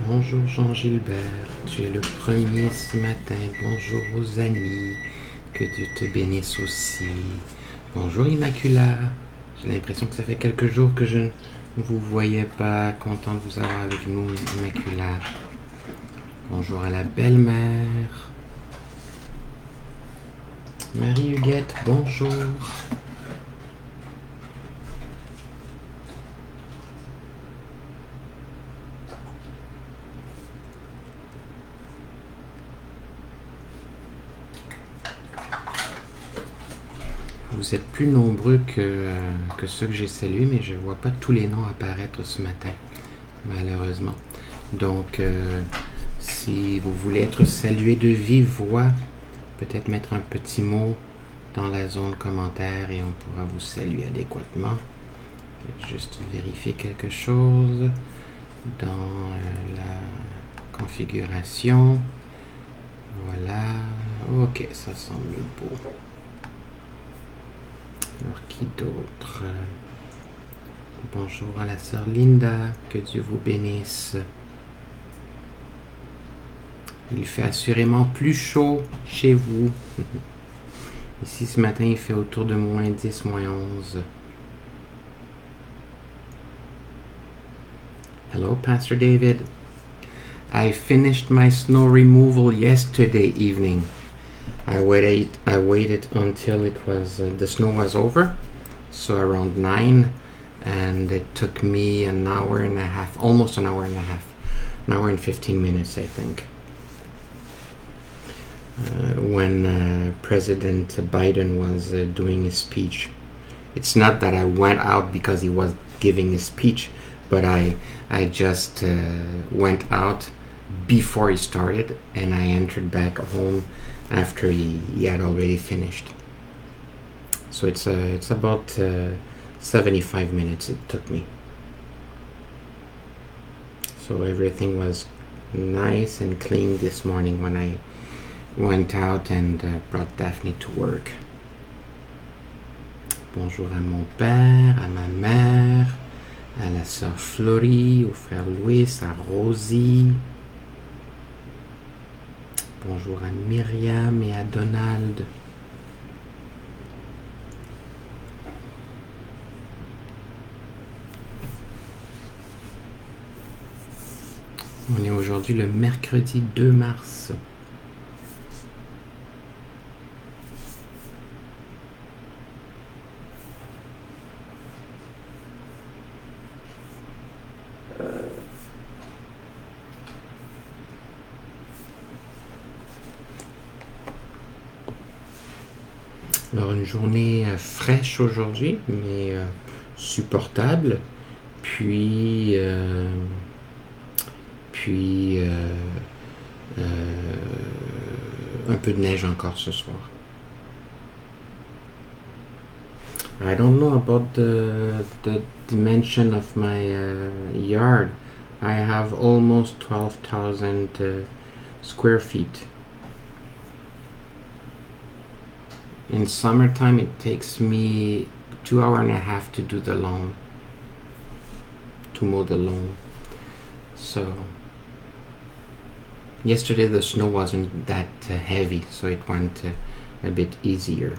Bonjour Jean-Gilbert, tu es le premier ce matin. Bonjour aux amis, que Dieu te bénisse aussi. Bonjour Immacula, j'ai l'impression que ça fait quelques jours que je ne vous voyais pas. Content de vous avoir avec nous, Immacula. Bonjour à la belle-mère. Marie-Huguette, bonjour. Vous êtes plus nombreux que ceux que j'ai salués, mais je ne vois pas tous les noms apparaître ce matin, malheureusement. Donc, si vous voulez être salué de vive voix, peut-être mettre un petit mot dans la zone commentaire et on pourra vous saluer adéquatement. Je vais juste vérifier quelque chose dans la configuration. Voilà. Ok, ça semble beau. Alors, qui d'autre? Bonjour à la sœur Linda, que Dieu vous bénisse. Il fait assurément plus chaud chez vous. Ici, ce matin, il fait autour de moins 10, moins 11. Hello, Pastor David. I finished my snow removal yesterday evening. I waited until it was the snow was over, so around 9, and it took me an hour and a half, almost an hour and a half, an hour and 15 minutes, I think. When President Biden was doing his speech. It's not that I went out because he was giving his speech, but I just went out before he started, and I entered back home after he had already finished. So it's about 75 minutes it took me. So everything was nice and clean this morning when I went out and brought Daphne to work. Bonjour à mon père, à ma mère, à la sœur Florie, au frère Louis, à Rosie. Bonjour à Myriam et à Donald. On est aujourd'hui le mercredi 2 mars. Alors une journée fraîche aujourd'hui, mais supportable. Puis un peu de neige encore ce soir. I don't know about the dimension of my yard. I have almost 12,000 square feet. In summertime, it takes me 2 hours and a half to do the lawn, to mow the lawn. So yesterday the snow wasn't that heavy, so it went a bit easier.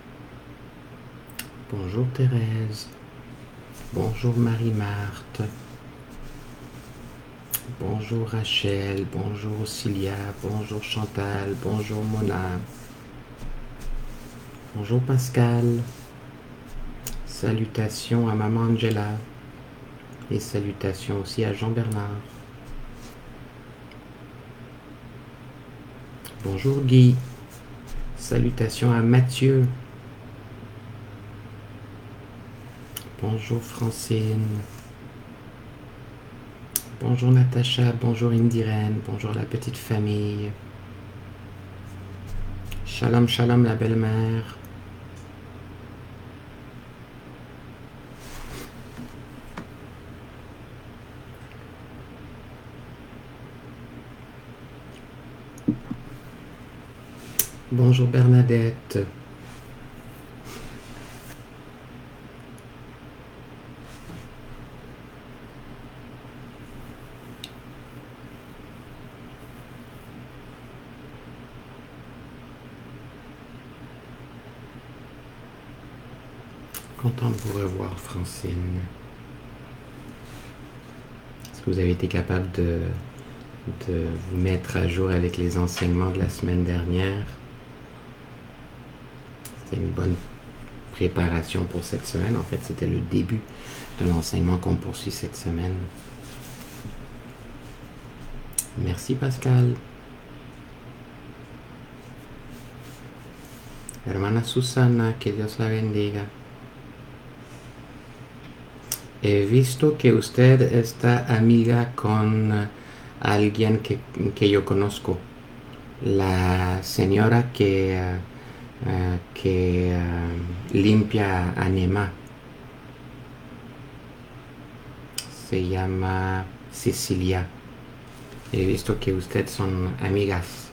Bonjour Thérèse. Bonjour Marie-Marthe. Bonjour Rachel. Bonjour Cilia. Bonjour Chantal. Bonjour Mona. Bonjour Pascal. Salutations à Maman Angela. Et salutations aussi à Jean-Bernard. Bonjour Guy. Salutations à Mathieu. Bonjour Francine. Bonjour Natacha. Bonjour Indiren. Bonjour la petite famille. Shalom, shalom la belle-mère. Bonjour Bernadette. Content de vous revoir, Francine. Est-ce que vous avez été capable de vous mettre à jour avec les enseignements de la semaine dernière? C'était une bonne préparation pour cette semaine. En fait, c'était le début de l'enseignement qu'on poursuit cette semaine. Merci, Pascal. Hermana Susana, que Dios la bendiga. He visto que usted está amiga con alguien que yo conozco. La señora que limpia Anima. Se llama Cecilia. He visto que ustedes son amigas.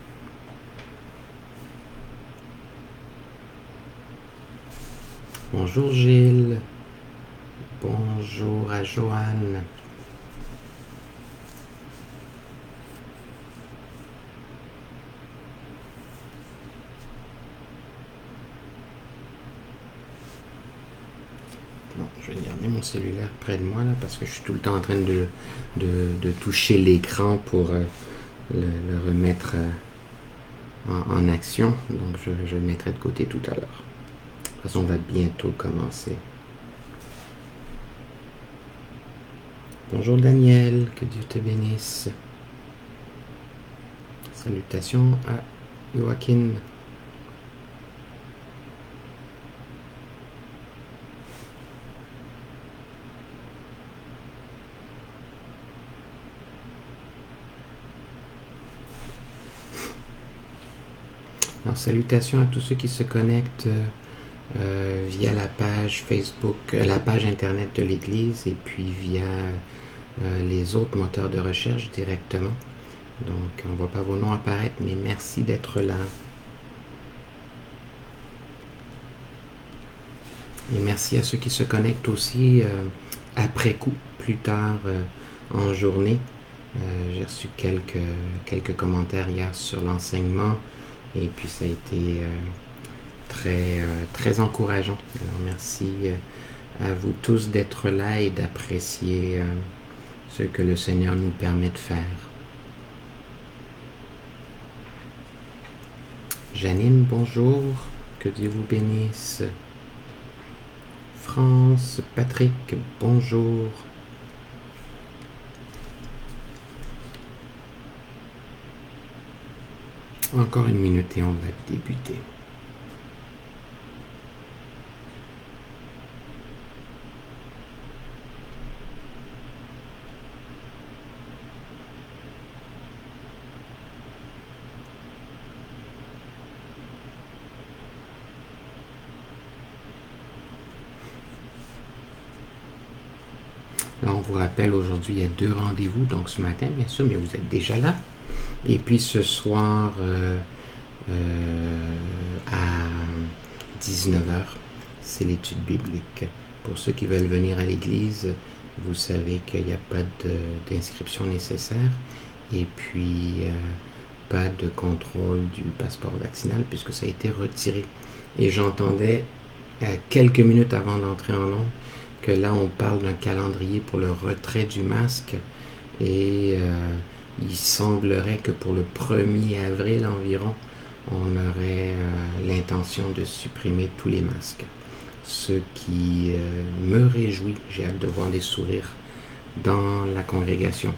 Bonjour Gilles. Bonjour à Joanne. Bon, je vais garder mon cellulaire près de moi là parce que je suis tout le temps en train de toucher l'écran pour le remettre en action. Donc je le mettrai de côté tout à l'heure. De toute façon, on va bientôt commencer. Bonjour Daniel, que Dieu te bénisse. Salutations à Joachim. Alors, salutations à tous ceux qui se connectent via la page Facebook, la page internet de l'Église et puis via les autres moteurs de recherche directement. Donc, on ne voit pas vos noms apparaître, mais merci d'être là. Et merci à ceux qui se connectent aussi après coup, plus tard en journée. J'ai reçu quelques commentaires hier sur l'enseignement et puis ça a été très encourageant. Alors merci à vous tous d'être là et d'apprécier ce que le Seigneur nous permet de faire. Janine, bonjour, que Dieu vous bénisse. France, Patrick, bonjour. Encore une minute et on va débuter. Alors, on vous rappelle, aujourd'hui, il y a 2 rendez-vous. Donc, ce matin, bien sûr, mais vous êtes déjà là. Et puis, ce soir, à 19h, c'est l'étude biblique. Pour ceux qui veulent venir à l'église, vous savez qu'il n'y a pas d'inscription nécessaire. Et puis, pas de contrôle du passeport vaccinal puisque ça a été retiré. Et j'entendais quelques minutes avant d'entrer en ondes que là, on parle d'un calendrier pour le retrait du masque et il semblerait que pour le 1er avril environ, on aurait l'intention de supprimer tous les masques. Ce qui me réjouit, j'ai hâte de voir des sourires dans la congrégation.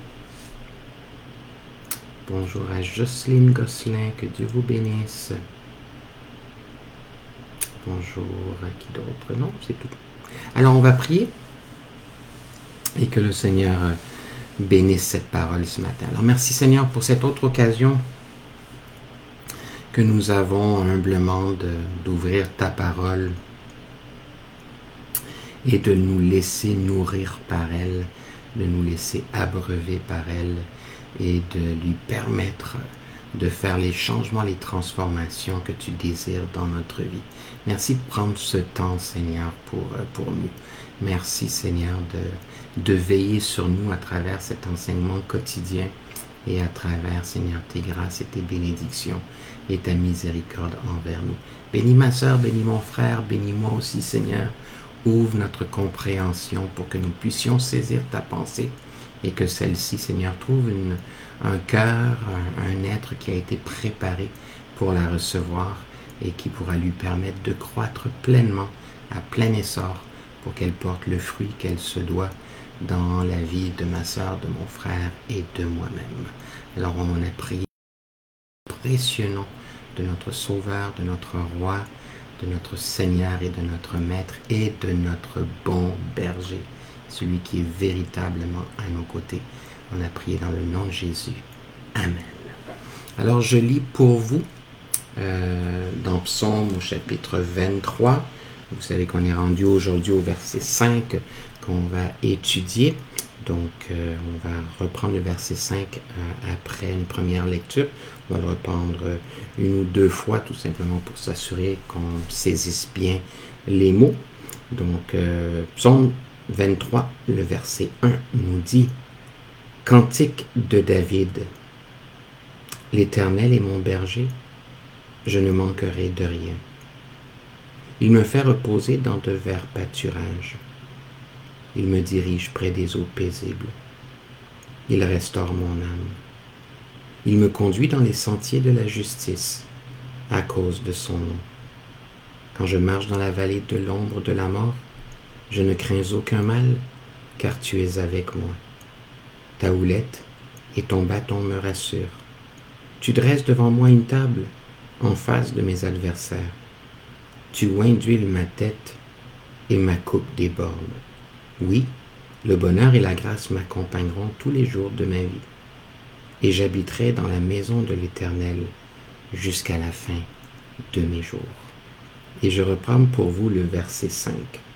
Bonjour à Jocelyne Gosselin, que Dieu vous bénisse. Bonjour à qui d'autre? Non, c'est tout. Alors, on va prier et que le Seigneur bénisse cette parole ce matin. Alors, merci Seigneur pour cette autre occasion que nous avons humblement d'ouvrir ta parole et de nous laisser nourrir par elle, de nous laisser abreuver par elle et de lui permettre de faire les changements, les transformations que tu désires dans notre vie. Merci de prendre ce temps, Seigneur, pour nous. Merci, Seigneur, de veiller sur nous à travers cet enseignement quotidien et à travers, Seigneur, tes grâces et tes bénédictions et ta miséricorde envers nous. Bénis ma sœur, bénis mon frère, bénis-moi aussi, Seigneur. ouvre notre compréhension pour que nous puissions saisir ta pensée et que celle-ci, Seigneur, trouve un cœur, un être qui a été préparé pour la recevoir et qui pourra lui permettre de croître pleinement, à plein essor, pour qu'elle porte le fruit qu'elle se doit dans la vie de ma sœur, de mon frère et de moi-même. Alors on a prié précieux nom de notre Sauveur, de notre Roi, de notre Seigneur et de notre Maître et de notre bon berger, celui qui est véritablement à nos côtés. On a prié dans le nom de Jésus. Amen. Alors je lis pour vous dans Psaume au chapitre 23. Vous savez qu'on est rendu aujourd'hui au verset 5 qu'on va étudier. Donc, on va reprendre le verset 5 après une première lecture. On va le reprendre une ou deux fois, tout simplement pour s'assurer qu'on saisisse bien les mots. Donc, Psaume 23, le verset 1 nous dit « Cantique de David. L'Éternel est mon berger, je ne manquerai de rien. Il me fait reposer dans de verts pâturages. Il me dirige près des eaux paisibles. Il restaure mon âme. Il me conduit dans les sentiers de la justice à cause de son nom. Quand je marche dans la vallée de l'ombre de la mort, je ne crains aucun mal, car tu es avec moi. Ta houlette et ton bâton me rassurent. Tu dresses devant moi une table en face de mes adversaires. Tu oins d'huile ma tête et ma coupe déborde. Oui, le bonheur et la grâce m'accompagneront tous les jours de ma vie, et j'habiterai dans la maison de l'Éternel jusqu'à la fin de mes jours. Et je reprends pour vous le verset 5.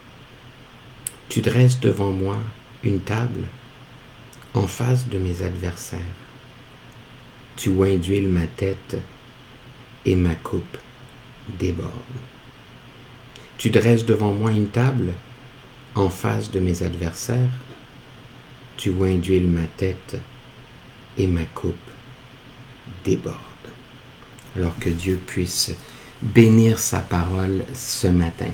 Tu dresses devant moi une table en face de mes adversaires. Tu oins d'huile ma tête et ma coupe déborde. Tu dresses devant moi une table en face de mes adversaires. Tu oins d'huile ma tête et ma coupe déborde. Alors que Dieu puisse bénir sa parole ce matin.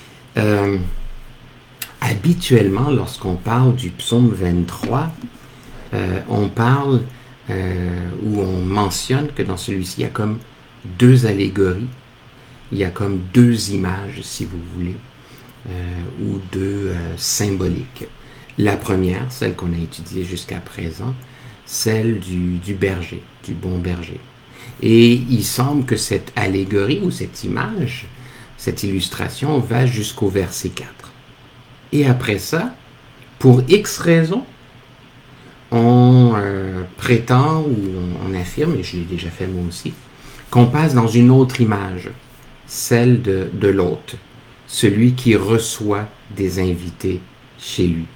Habituellement, lorsqu'on parle du psaume 23, on parle ou on mentionne que dans celui-ci, il y a comme deux allégories, il y a comme deux images, si vous voulez, ou deux symboliques. La première, celle qu'on a étudiée jusqu'à présent, celle du berger, du bon berger. Et il semble que cette allégorie ou cette image, cette illustration va jusqu'au verset 4. Et après ça, pour X raisons, on prétend ou on affirme, et je l'ai déjà fait moi aussi, qu'on passe dans une autre image, celle de l'hôte, celui qui reçoit des invités chez lui.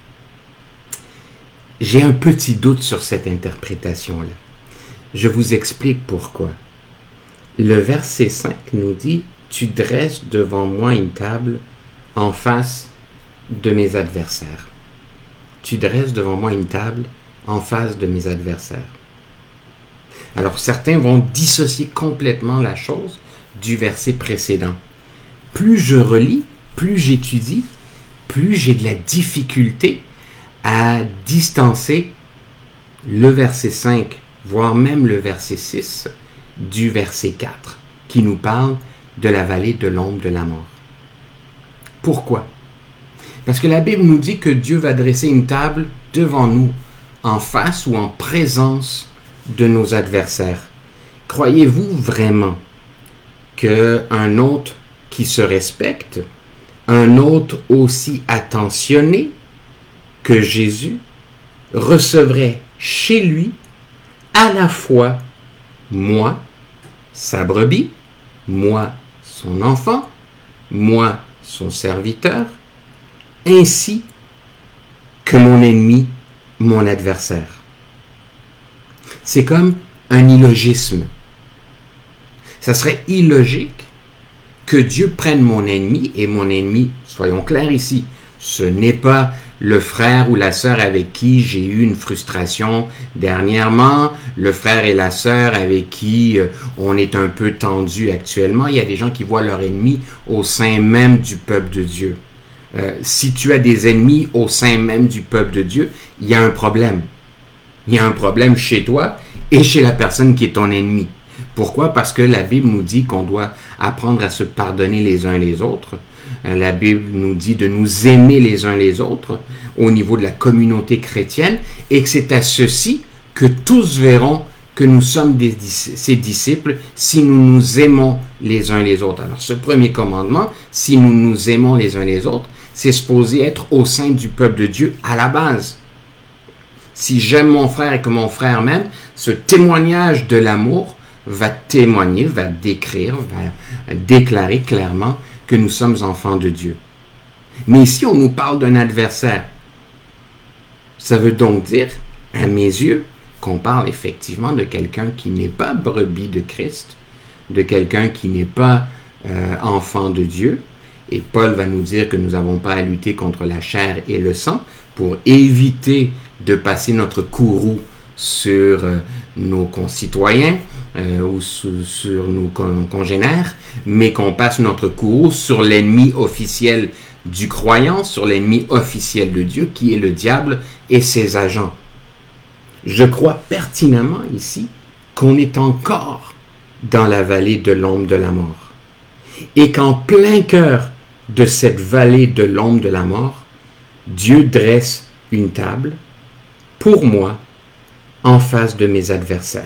J'ai un petit doute sur cette interprétation-là. Je vous explique pourquoi. Le verset 5 nous dit « Tu dresses devant moi une table en face de mes adversaires. » Tu dresses devant moi une table en face de mes adversaires. Alors certains vont dissocier complètement la chose du verset précédent. Plus je relis, plus j'étudie, plus j'ai de la difficulté à distancer le verset 5, voire même le verset 6, du verset 4, qui nous parle de la vallée de l'ombre de la mort. Pourquoi? Parce que la Bible nous dit que Dieu va dresser une table devant nous, en face ou en présence de nos adversaires. Croyez-vous vraiment qu'un hôte qui se respecte, un hôte aussi attentionné que Jésus, recevrait chez lui à la fois moi, sa brebis, moi, son enfant, moi, son serviteur, ainsi que mon ennemi, mon adversaire? C'est comme un illogisme. Ça serait illogique que Dieu prenne mon ennemi, et mon ennemi, soyons clairs ici, ce n'est pas le frère ou la sœur avec qui j'ai eu une frustration dernièrement, le frère et la sœur avec qui on est un peu tendu actuellement. Il y a des gens qui voient leur ennemi au sein même du peuple de Dieu. si tu as des ennemis au sein même du peuple de Dieu, il y a un problème. Il y a un problème chez toi et chez la personne qui est ton ennemi. Pourquoi? Parce que la Bible nous dit qu'on doit apprendre à se pardonner les uns les autres. La Bible nous dit de nous aimer les uns les autres au niveau de la communauté chrétienne et que c'est à ceci que tous verront que nous sommes ses disciples si nous nous aimons les uns les autres. Alors ce premier commandement, si nous nous aimons les uns les autres, c'est supposé être au sein du peuple de Dieu à la base. Si j'aime mon frère et que mon frère m'aime, ce témoignage de l'amour va témoigner, va décrire, va déclarer clairement que nous sommes enfants de Dieu. Mais ici, on nous parle d'un adversaire. Ça veut donc dire, à mes yeux, qu'on parle effectivement de quelqu'un qui n'est pas brebis de Christ, de quelqu'un qui n'est pas enfant de Dieu. Et Paul va nous dire que nous n'avons pas à lutter contre la chair et le sang pour éviter de passer notre courroux sur nos concitoyens ou sur nos congénères, mais qu'on passe notre courroux sur l'ennemi officiel du croyant, sur l'ennemi officiel de Dieu, qui est le diable et ses agents. Je crois pertinemment ici qu'on est encore dans la vallée de l'ombre de la mort. Et qu'en plein cœur de cette vallée de l'ombre de la mort, Dieu dresse une table pour moi en face de mes adversaires.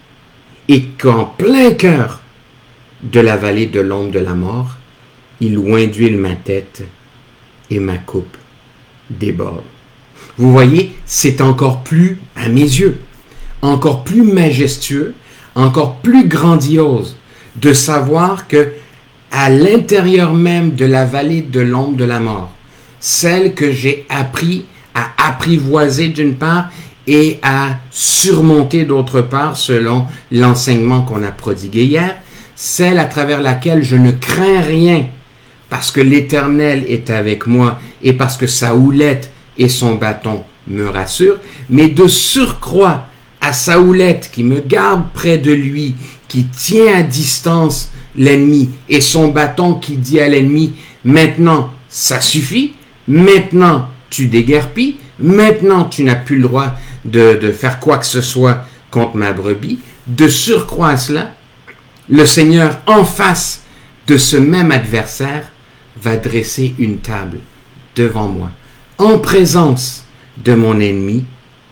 Et qu'en plein cœur de la vallée de l'ombre de la mort, il oint d'huile ma tête et ma coupe déborde. Vous voyez, c'est encore plus, à mes yeux, encore plus majestueux, encore plus grandiose de savoir que à l'intérieur même de la vallée de l'ombre de la mort, celle que j'ai appris à apprivoiser d'une part et à surmonter d'autre part selon l'enseignement qu'on a prodigué hier, celle à travers laquelle je ne crains rien parce que l'Éternel est avec moi et parce que sa houlette et son bâton me rassurent, mais de surcroît à sa houlette qui me garde près de lui, qui tient à distance l'ennemi, et son bâton qui dit à l'ennemi, maintenant ça suffit, maintenant tu déguerpis, maintenant tu n'as plus le droit de faire quoi que ce soit contre ma brebis. De surcroît à cela, le Seigneur en face de ce même adversaire va dresser une table devant moi, en présence de mon ennemi.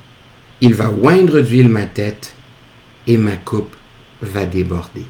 Il va oindre d'huile ma tête et ma coupe va déborder.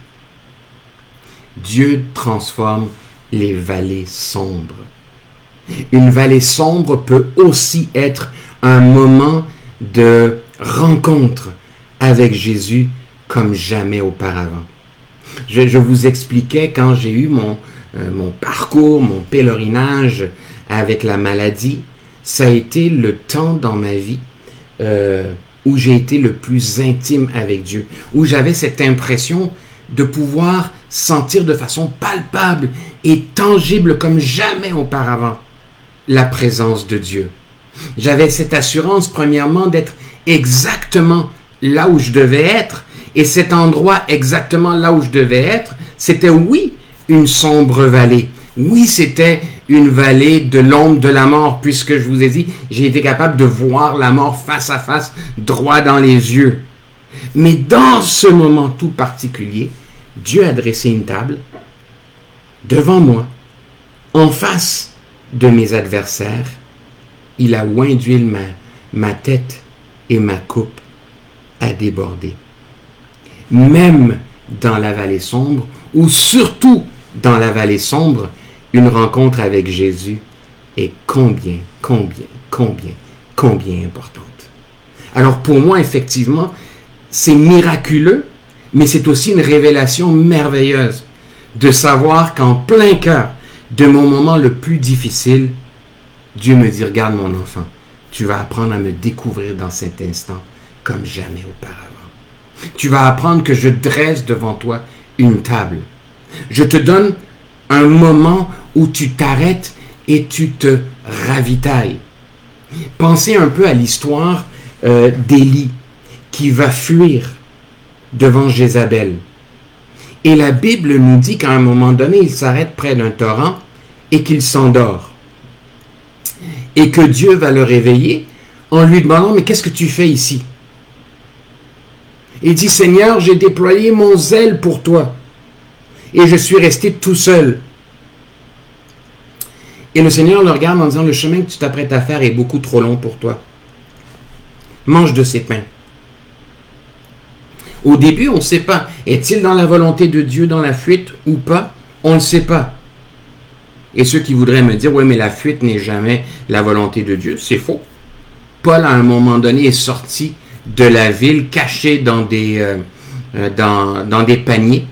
Dieu transforme les vallées sombres. Une vallée sombre peut aussi être un moment de rencontre avec Jésus comme jamais auparavant. Je vous expliquais quand j'ai eu mon parcours, mon pèlerinage avec la maladie, ça a été le temps dans ma vie où j'ai été le plus intime avec Dieu, où j'avais cette impression de pouvoir sentir de façon palpable et tangible comme jamais auparavant la présence de Dieu. J'avais cette assurance, premièrement, d'être exactement là où je devais être, et cet endroit exactement là où je devais être, c'était oui, une sombre vallée. Oui, c'était une vallée de l'ombre de la mort, puisque je vous ai dit, j'ai été capable de voir la mort face à face, droit dans les yeux. Mais dans ce moment tout particulier, Dieu a dressé une table devant moi, en face de mes adversaires. Il a oint d'huile ma tête et ma coupe a débordé. Même dans la vallée sombre, ou surtout dans la vallée sombre, une rencontre avec Jésus est combien importante. Alors pour moi, effectivement, c'est miraculeux, mais c'est aussi une révélation merveilleuse de savoir qu'en plein cœur de mon moment le plus difficile, Dieu me dit, regarde mon enfant, tu vas apprendre à me découvrir dans cet instant comme jamais auparavant. Tu vas apprendre que je dresse devant toi une table. Je te donne un moment où tu t'arrêtes et tu te ravitailles. Pensez un peu à l'histoire d'Élie qui va fuir devant Jézabel. Et la Bible nous dit qu'à un moment donné, il s'arrête près d'un torrent et qu'il s'endort. et que Dieu va le réveiller en lui demandant, mais qu'est-ce que tu fais ici? Il dit, Seigneur, j'ai déployé mon zèle pour toi et je suis resté tout seul. Et le Seigneur le regarde en disant, le chemin que tu t'apprêtes à faire est beaucoup trop long pour toi. Mange de ces pains. Au début, on ne sait pas. Est-il dans la volonté de Dieu dans la fuite ou pas? On ne sait pas. Et ceux qui voudraient me dire, oui, mais la fuite n'est jamais la volonté de Dieu, c'est faux. Paul, à un moment donné, est sorti de la ville, caché dans des paniers.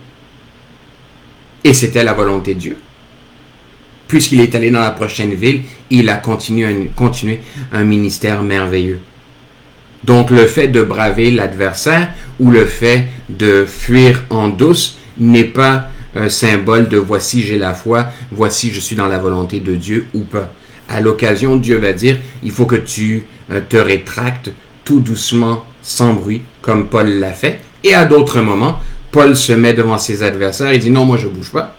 Et c'était la volonté de Dieu. Puisqu'il est allé dans la prochaine ville, il a continué un ministère merveilleux. Donc le fait de braver l'adversaire ou le fait de fuir en douce n'est pas un symbole de voici j'ai la foi, voici je suis dans la volonté de Dieu ou pas. À l'occasion, Dieu va dire, il faut que tu te rétractes tout doucement, sans bruit, comme Paul l'a fait. Et à d'autres moments, Paul se met devant ses adversaires et dit non, moi je ne bouge pas.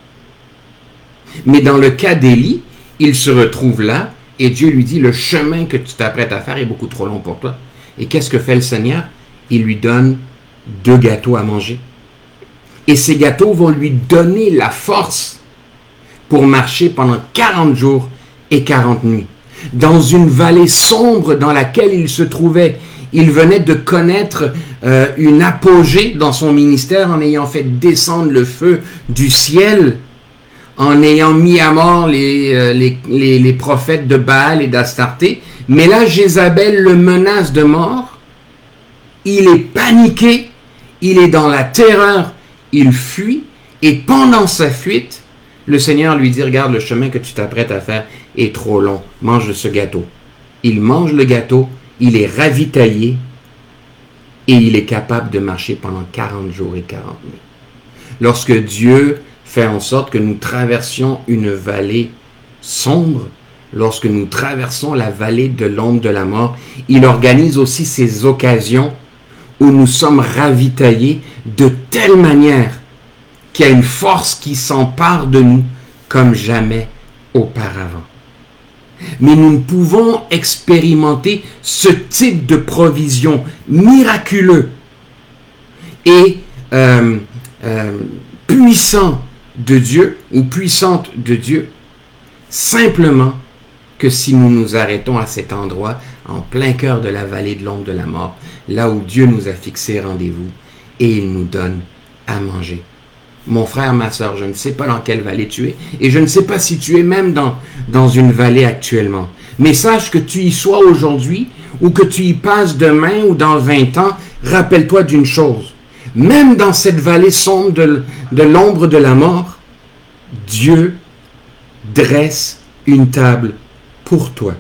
Mais dans le cas d'Élie, il se retrouve là et Dieu lui dit le chemin que tu t'apprêtes à faire est beaucoup trop long pour toi. Et qu'est-ce que fait le Seigneur? Il lui donne 2 gâteaux à manger. Et ces gâteaux vont lui donner la force pour marcher pendant 40 jours et 40 nuits. Dans une vallée sombre dans laquelle il se trouvait, il venait de connaître une apogée dans son ministère en ayant fait descendre le feu du ciel, en ayant mis à mort les prophètes de Baal et d'Astarté. Mais là, Jézabel le menace de mort. Il est paniqué, il est dans la terreur, il fuit. Et pendant sa fuite, le Seigneur lui dit, regarde, le chemin que tu t'apprêtes à faire est trop long. Mange de ce gâteau. Il mange le gâteau, il est ravitaillé et il est capable de marcher pendant 40 jours et 40 nuits. Lorsque Dieu fait en sorte que nous traversions une vallée sombre, lorsque nous traversons la vallée de l'ombre de la mort, il organise aussi ces occasions où nous sommes ravitaillés de telle manière qu'il y a une force qui s'empare de nous comme jamais auparavant. Mais nous ne pouvons expérimenter ce type de provision miraculeux et puissant de Dieu ou puissante de Dieu simplement que si nous nous arrêtons à cet endroit, en plein cœur de la vallée de l'ombre de la mort, là où Dieu nous a fixé rendez-vous et il nous donne à manger. Mon frère, ma soeur, je ne sais pas dans quelle vallée tu es et je ne sais pas si tu es même dans une vallée actuellement. Mais sache que tu y sois aujourd'hui ou que tu y passes demain ou dans 20 ans, rappelle-toi d'une chose. Même dans cette vallée sombre de l'ombre de la mort, Dieu dresse une table pour toi.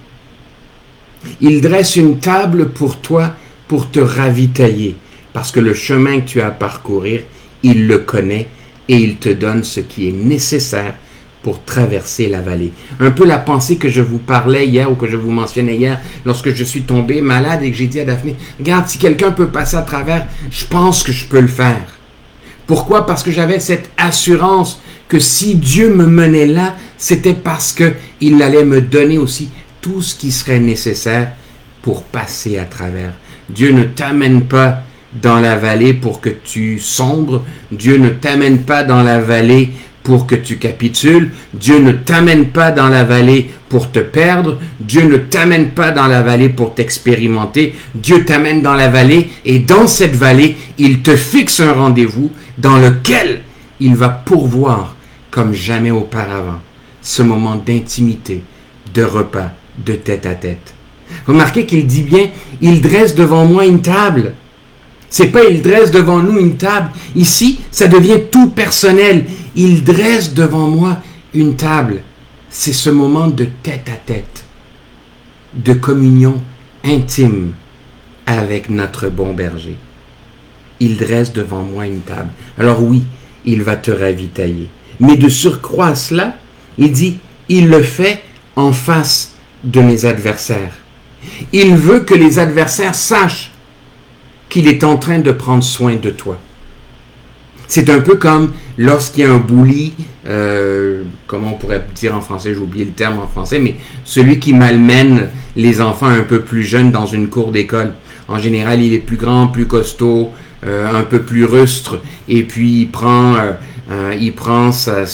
Il dresse une table pour toi pour te ravitailler. Parce que le chemin que tu as à parcourir, il le connaît et il te donne ce qui est nécessaire pour traverser la vallée. Un peu la pensée que je vous parlais hier ou que je vous mentionnais hier lorsque je suis tombé malade et que j'ai dit à Daphné, regarde, si quelqu'un peut passer à travers, je pense que je peux le faire. Pourquoi? Parce que j'avais cette assurance que si Dieu me menait là, c'était parce qu'il allait me donner aussi tout ce qui serait nécessaire pour passer à travers. Dieu ne t'amène pas dans la vallée pour que tu sombres. Dieu ne t'amène pas dans la vallée pour que tu capitules. Dieu ne t'amène pas dans la vallée pour te perdre. Dieu ne t'amène pas dans la vallée pour t'expérimenter. Dieu t'amène dans la vallée et dans cette vallée, il te fixe un rendez-vous dans lequel il va pourvoir comme jamais auparavant ce moment d'intimité, de repas, de tête à tête. Remarquez qu'il dit bien, il dresse devant moi une table. C'est pas il dresse devant nous une table. Ici, ça devient tout personnel. Il dresse devant moi une table. C'est ce moment de tête à tête, de communion intime avec notre bon berger. Il dresse devant moi une table. Alors oui, il va te ravitailler. Mais de surcroît à cela, il dit, il le fait en face de mes adversaires. Il veut que les adversaires sachent qu'il est en train de prendre soin de toi. C'est un peu comme lorsqu'il y a un bully, comment on pourrait dire en français, j'ai oublié le terme en français, mais celui qui malmène les enfants un peu plus jeunes dans une cour d'école. En général, il est plus grand, plus costaud, un peu plus rustre, et puis il prend sa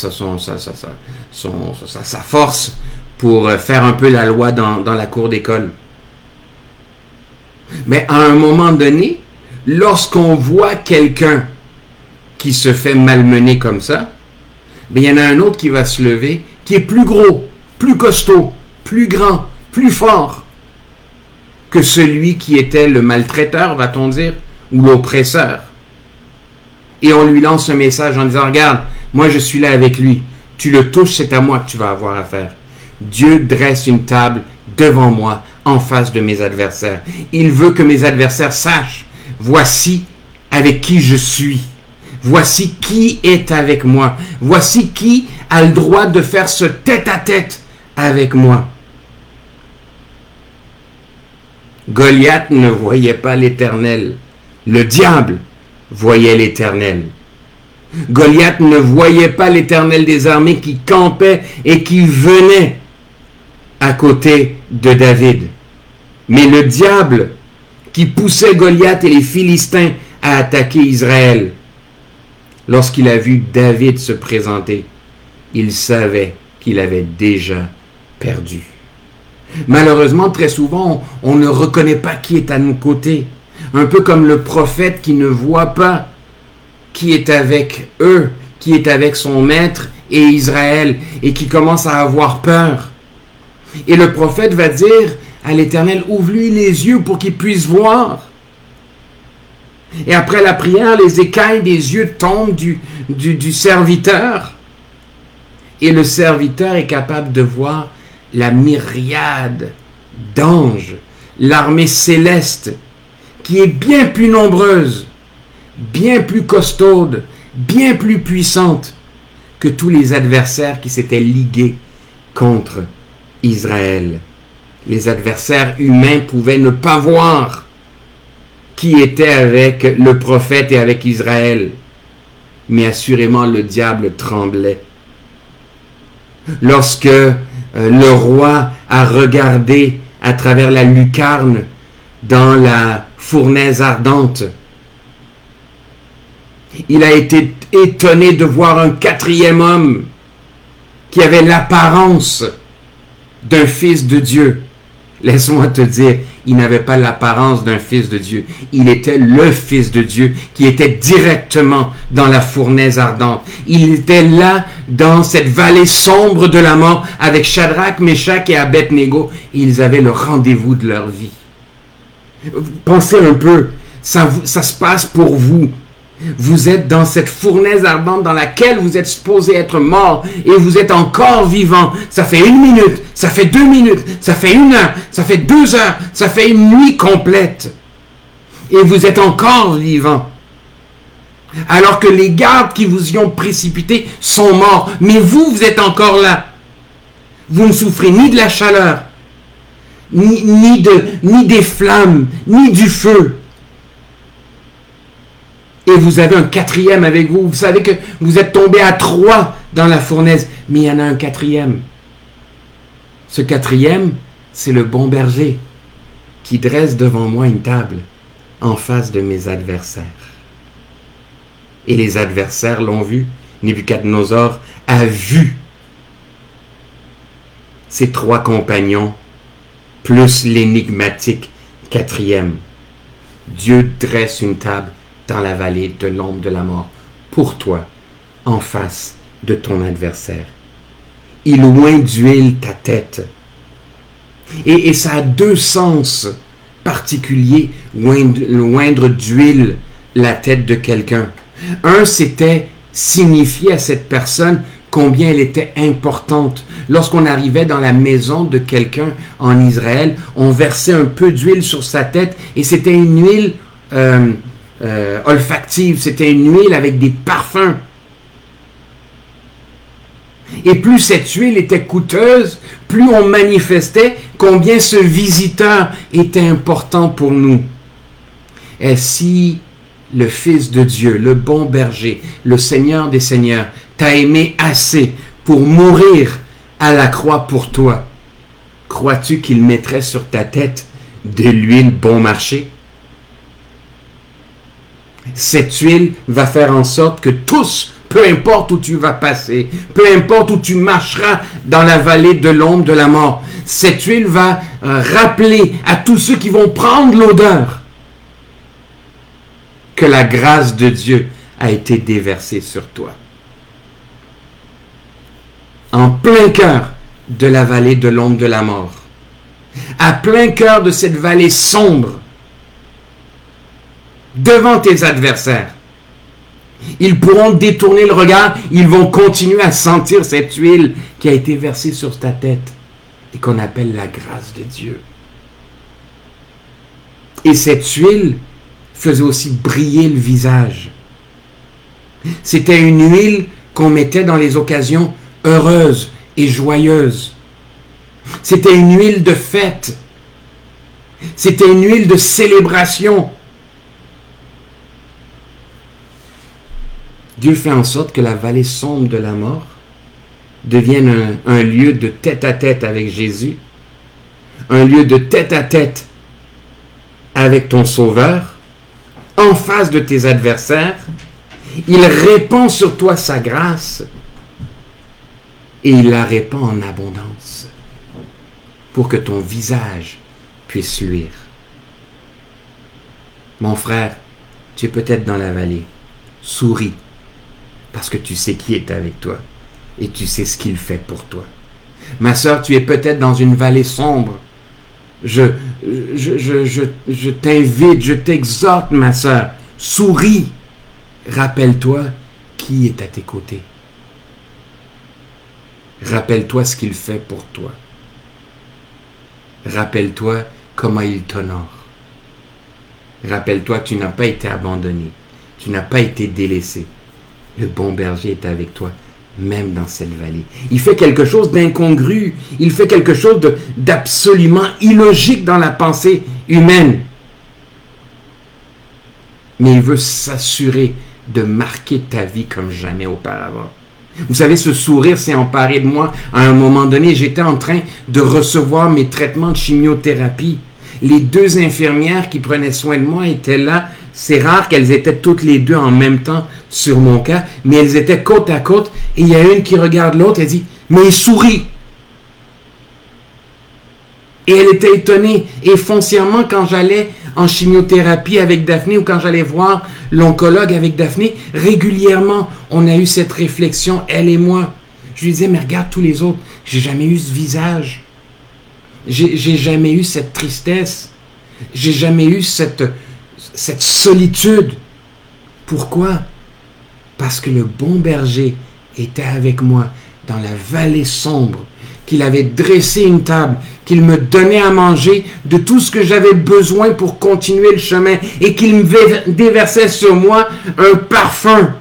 force pour faire un peu la loi dans la cour d'école. Mais à un moment donné, lorsqu'on voit quelqu'un qui se fait malmener comme ça, il y en a un autre qui va se lever, qui est plus gros, plus costaud, plus grand, plus fort que celui qui était le maltraiteur, va-t-on dire, ou l'oppresseur. Et on lui lance un message en disant, regarde, moi je suis là avec lui, tu le touches, c'est à moi que tu vas avoir affaire. Dieu dresse une table devant moi, en face de mes adversaires. Il veut que mes adversaires sachent, voici avec qui je suis. Voici qui est avec moi. Voici qui a le droit de faire ce tête-à-tête avec moi. Goliath ne voyait pas l'Éternel. Le diable voyait l'Éternel. Goliath ne voyait pas l'Éternel des armées qui campait et qui venait à côté de David. Mais le diable qui poussait Goliath et les Philistins à attaquer Israël, lorsqu'il a vu David se présenter, il savait qu'il avait déjà perdu. Malheureusement, très souvent, on ne reconnaît pas qui est à nos côtés. Un peu comme le prophète qui ne voit pas qui est avec eux, qui est avec son maître et Israël, et qui commence à avoir peur. Et le prophète va dire à l'Éternel, ouvre-lui les yeux pour qu'il puisse voir. Et après la prière, les écailles des yeux tombent du serviteur. Et le serviteur est capable de voir la myriade d'anges, l'armée céleste, qui est bien plus nombreuse, bien plus costaude, bien plus puissante que tous les adversaires qui s'étaient ligués contre Israël. Les adversaires humains pouvaient ne pas voir qui était avec le prophète et avec Israël. Mais assurément, le diable tremblait. Lorsque le roi a regardé à travers la lucarne dans la fournaise ardente, il a été étonné de voir un quatrième homme qui avait l'apparence d'un fils de Dieu. Laisse-moi te dire, il n'avait pas l'apparence d'un fils de Dieu. Il était le fils de Dieu qui était directement dans la fournaise ardente. Il était là dans cette vallée sombre de la mort avec Shadrach, Meshach et Abed-Nego. Ils avaient le rendez-vous de leur vie. Pensez un peu, ça se passe pour vous. Vous êtes dans cette fournaise ardente dans laquelle vous êtes supposé être mort et vous êtes encore vivant. Ça fait 1 minute, ça fait 2 minutes, ça fait 1 heure, ça fait 2 heures, ça fait une nuit complète. Et vous êtes encore vivant. Alors que les gardes qui vous y ont précipité sont morts. Mais vous êtes encore là. Vous ne souffrez ni de la chaleur, ni des flammes, ni du feu. Et vous avez un quatrième avec vous. Vous savez que vous êtes tombé à 3 dans la fournaise. Mais il y en a un quatrième. Ce quatrième, c'est le bon berger qui dresse devant moi une table en face de mes adversaires. Et les adversaires l'ont vu. Nebuchadnezzar a vu ses 3 compagnons plus l'énigmatique quatrième. Dieu dresse une table dans la vallée de l'ombre de la mort, pour toi, en face de ton adversaire. Il oint d'huile ta tête. Et ça a 2 sens particuliers, oindre d'huile la tête de quelqu'un. Un, c'était signifier à cette personne combien elle était importante. Lorsqu'on arrivait dans la maison de quelqu'un en Israël, on versait un peu d'huile sur sa tête, et c'était une huile olfactive, c'était une huile avec des parfums. Et plus cette huile était coûteuse, plus on manifestait combien ce visiteur était important pour nous. Et si le Fils de Dieu, le bon berger, le Seigneur des Seigneurs, t'a aimé assez pour mourir à la croix pour toi, crois-tu qu'il mettrait sur ta tête de l'huile bon marché? Cette huile va faire en sorte que tous, peu importe où tu vas passer, peu importe où tu marcheras dans la vallée de l'ombre de la mort, cette huile va rappeler à tous ceux qui vont prendre l'odeur que la grâce de Dieu a été déversée sur toi. En plein cœur de la vallée de l'ombre de la mort, à plein cœur de cette vallée sombre, devant tes adversaires, ils pourront détourner le regard, ils vont continuer à sentir cette huile qui a été versée sur ta tête et qu'on appelle la grâce de Dieu. Et cette huile faisait aussi briller le visage. C'était une huile qu'on mettait dans les occasions heureuses et joyeuses. C'était une huile de fête. C'était une huile de célébration. Dieu fait en sorte que la vallée sombre de la mort devienne un lieu de tête-à-tête avec Jésus, un lieu de tête-à-tête avec ton Sauveur, en face de tes adversaires. Il répand sur toi sa grâce et il la répand en abondance pour que ton visage puisse luire. Mon frère, tu es peut-être dans la vallée. Souris, parce que tu sais qui est avec toi et tu sais ce qu'il fait pour toi. Ma sœur, tu es peut-être dans une vallée sombre. Je t'invite, je t'exhorte, ma sœur, souris. Rappelle-toi qui est à tes côtés. Rappelle-toi ce qu'il fait pour toi. Rappelle-toi comment il t'honore. Rappelle-toi que tu n'as pas été abandonné. Tu n'as pas été délaissé. Le bon berger est avec toi, même dans cette vallée. Il fait quelque chose d'incongru. Il fait quelque chose d'absolument illogique dans la pensée humaine. Mais il veut s'assurer de marquer ta vie comme jamais auparavant. Vous savez, ce sourire s'est emparé de moi à un moment donné. J'étais en train de recevoir mes traitements de chimiothérapie. Les deux infirmières qui prenaient soin de moi étaient là. C'est rare qu'elles étaient toutes les deux en même temps sur mon cas, mais elles étaient côte à côte. Et il y a une qui regarde l'autre et dit « Mais il sourit !» Et elle était étonnée. Et foncièrement, quand j'allais en chimiothérapie avec Daphné ou quand j'allais voir l'oncologue avec Daphné, régulièrement, on a eu cette réflexion, elle et moi. Je lui disais, mais regarde tous les autres, j'ai jamais eu ce visage. J'ai jamais eu cette tristesse. J'ai jamais eu cette solitude. Pourquoi? Parce que le bon berger était avec moi dans la vallée sombre, qu'il avait dressé une table, qu'il me donnait à manger de tout ce que j'avais besoin pour continuer le chemin et qu'il me déversait sur moi un parfum,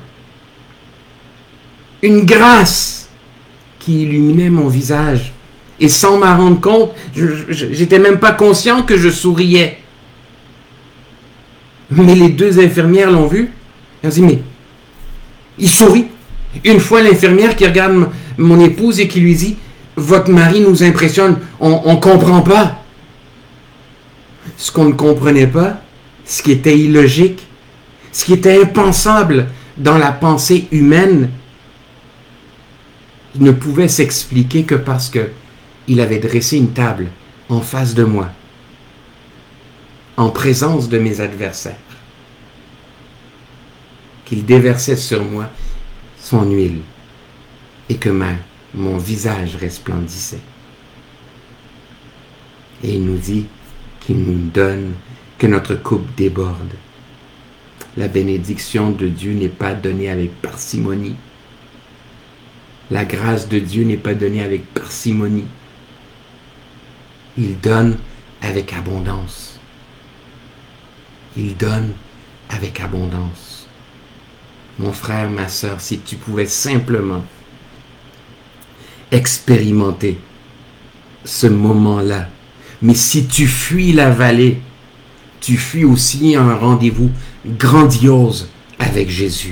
une grâce qui illuminait mon visage. Et sans m'en rendre compte, j'étais même pas conscient que je souriais. Mais les deux infirmières l'ont vu. Elles ont dit, mais il sourit. Une fois l'infirmière qui regarde mon épouse et qui lui dit, votre mari nous impressionne, on ne comprend pas. Ce qu'on ne comprenait pas, ce qui était illogique, ce qui était impensable dans la pensée humaine, ne pouvait s'expliquer que parce que il avait dressé une table en face de moi, en présence de mes adversaires, qu'il déversait sur moi son huile et que mon visage resplendissait. Et il nous dit qu'il nous donne, que notre coupe déborde. La bénédiction de Dieu n'est pas donnée avec parcimonie. La grâce de Dieu n'est pas donnée avec parcimonie. Il donne avec abondance. Il donne avec abondance. Mon frère, ma sœur, si tu pouvais simplement expérimenter ce moment-là, mais si tu fuis la vallée tu fuis aussi un rendez-vous grandiose avec Jésus.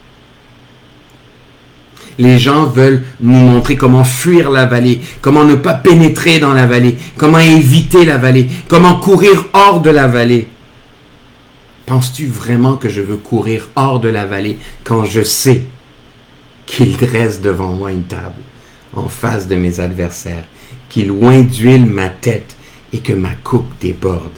Les gens veulent nous montrer comment fuir la vallée, comment ne pas pénétrer dans la vallée, comment éviter la vallée, comment courir hors de la vallée. Penses-tu vraiment que je veux courir hors de la vallée quand je sais qu'il dresse devant moi une table en face de mes adversaires, qu'il oint d'huile ma tête et que ma coupe déborde?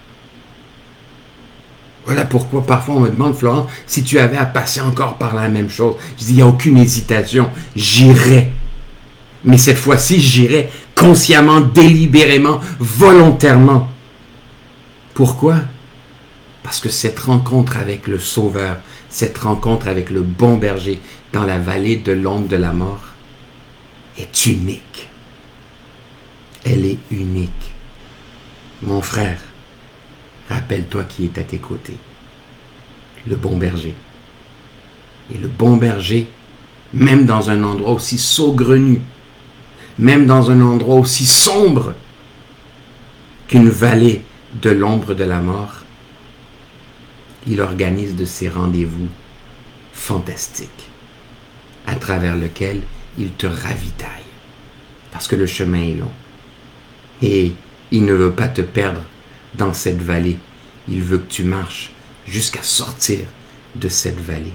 Voilà pourquoi parfois on me demande, Florent, si tu avais à passer encore par la même chose. Je dis, il n'y a aucune hésitation, j'irai. Mais cette fois-ci, j'irai consciemment, délibérément, volontairement. Pourquoi? Parce que cette rencontre avec le Sauveur, cette rencontre avec le bon berger dans la vallée de l'ombre de la mort est unique. Elle est unique. Mon frère, rappelle-toi qui est à tes côtés. Le bon berger. Et le bon berger, même dans un endroit aussi saugrenu, même dans un endroit aussi sombre qu'une vallée de l'ombre de la mort, il organise de ces rendez-vous fantastiques à travers lesquels il te ravitaille. Parce que le chemin est long. Et il ne veut pas te perdre dans cette vallée. Il veut que tu marches jusqu'à sortir de cette vallée.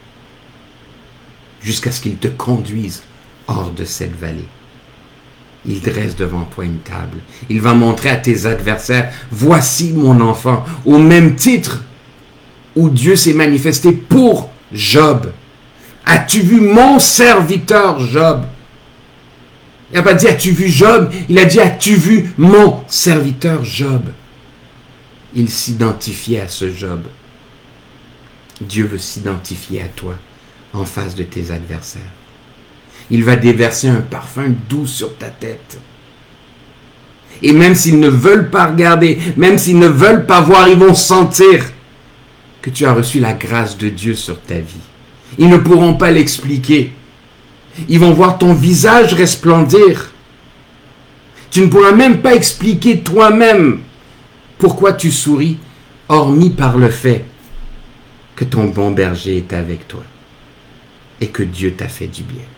Jusqu'à ce qu'il te conduise hors de cette vallée. Il dresse devant toi une table. Il va montrer à tes adversaires, voici mon enfant, au même titre où Dieu s'est manifesté pour Job. As-tu vu mon serviteur Job? Il n'a pas dit as-tu vu Job? Il a dit as-tu vu mon serviteur Job? Il s'identifiait à ce Job. Dieu veut s'identifier à toi en face de tes adversaires. Il va déverser un parfum doux sur ta tête. Et même s'ils ne veulent pas regarder, même s'ils ne veulent pas voir, ils vont sentir que tu as reçu la grâce de Dieu sur ta vie. Ils ne pourront pas l'expliquer. Ils vont voir ton visage resplendir. Tu ne pourras même pas expliquer toi-même pourquoi tu souris, hormis par le fait que ton bon berger est avec toi et que Dieu t'a fait du bien.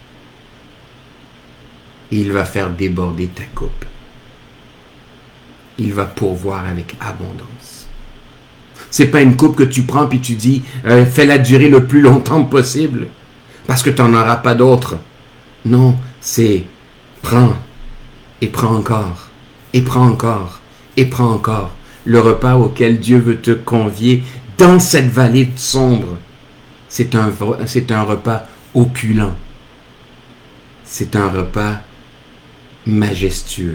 Et il va faire déborder ta coupe. Il va pourvoir avec abondance. C'est pas une coupe que tu prends puis tu dis fais-la durer le plus longtemps possible parce que tu n'en auras pas d'autre. Non, c'est prends et prends encore et prends encore et prends encore. Le repas auquel Dieu veut te convier dans cette vallée sombre, c'est un repas opulent. C'est un repas majestueux.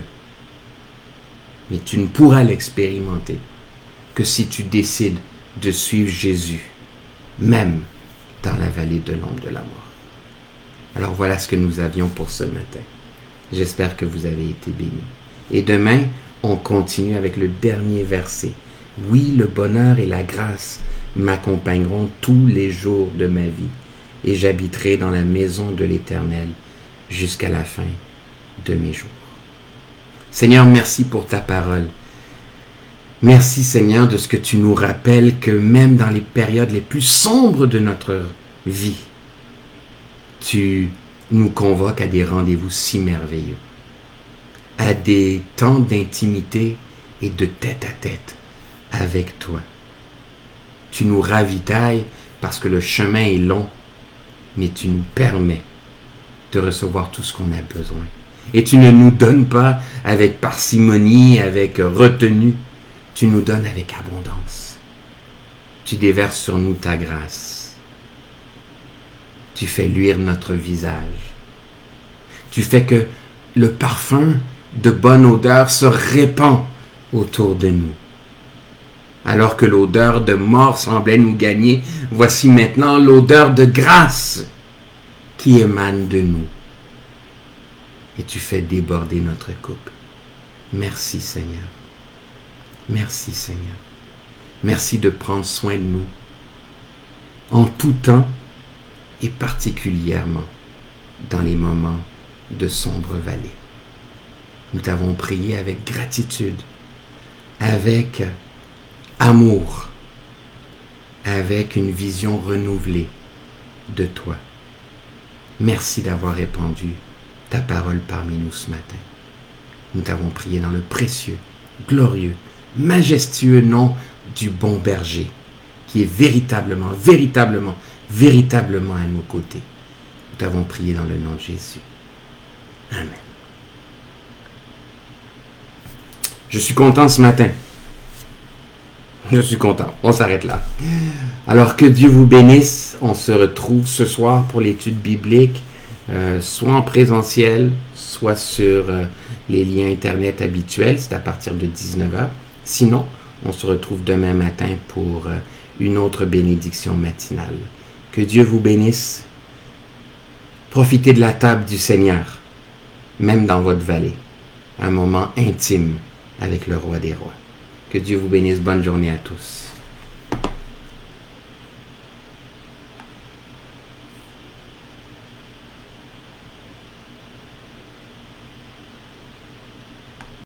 Mais tu ne pourras l'expérimenter que si tu décides de suivre Jésus, même dans la vallée de l'ombre de la mort. Alors voilà ce que nous avions pour ce matin. J'espère que vous avez été bénis. Et demain, on continue avec le dernier verset. Oui, le bonheur et la grâce m'accompagneront tous les jours de ma vie, et j'habiterai dans la maison de l'Éternel jusqu'à la fin de mes jours. Seigneur, merci pour ta parole. Merci, Seigneur, de ce que tu nous rappelles que même dans les périodes les plus sombres de notre vie, tu nous convoques à des rendez-vous si merveilleux, à des temps d'intimité et de tête-à-tête avec toi. Tu nous ravitailles parce que le chemin est long, mais tu nous permets de recevoir tout ce qu'on a besoin. Et tu ne nous donnes pas avec parcimonie, avec retenue, tu nous donnes avec abondance. Tu déverses sur nous ta grâce. Tu fais luire notre visage. Tu fais que le parfum de bonne odeur se répand autour de nous. Alors que l'odeur de mort semblait nous gagner, voici maintenant l'odeur de grâce qui émane de nous. Et tu fais déborder notre coupe. Merci Seigneur. Merci Seigneur. Merci de prendre soin de nous en tout temps et particulièrement dans les moments de sombre vallée. Nous t'avons prié avec gratitude, avec amour, avec une vision renouvelée de toi. Merci d'avoir répandu ta parole parmi nous ce matin. Nous t'avons prié dans le précieux, glorieux, majestueux nom du bon berger, qui est véritablement, véritablement, véritablement à nos côtés. Nous t'avons prié dans le nom de Jésus. Amen. Je suis content ce matin. Je suis content. On s'arrête là. Alors que Dieu vous bénisse. On se retrouve ce soir pour l'étude biblique, soit en présentiel, soit sur les liens Internet habituels. C'est à partir de 19h. Sinon, on se retrouve demain matin pour une autre bénédiction matinale. Que Dieu vous bénisse. Profitez de la table du Seigneur, même dans votre vallée. Un moment intime avec le Roi des Rois. Que Dieu vous bénisse. Bonne journée à tous.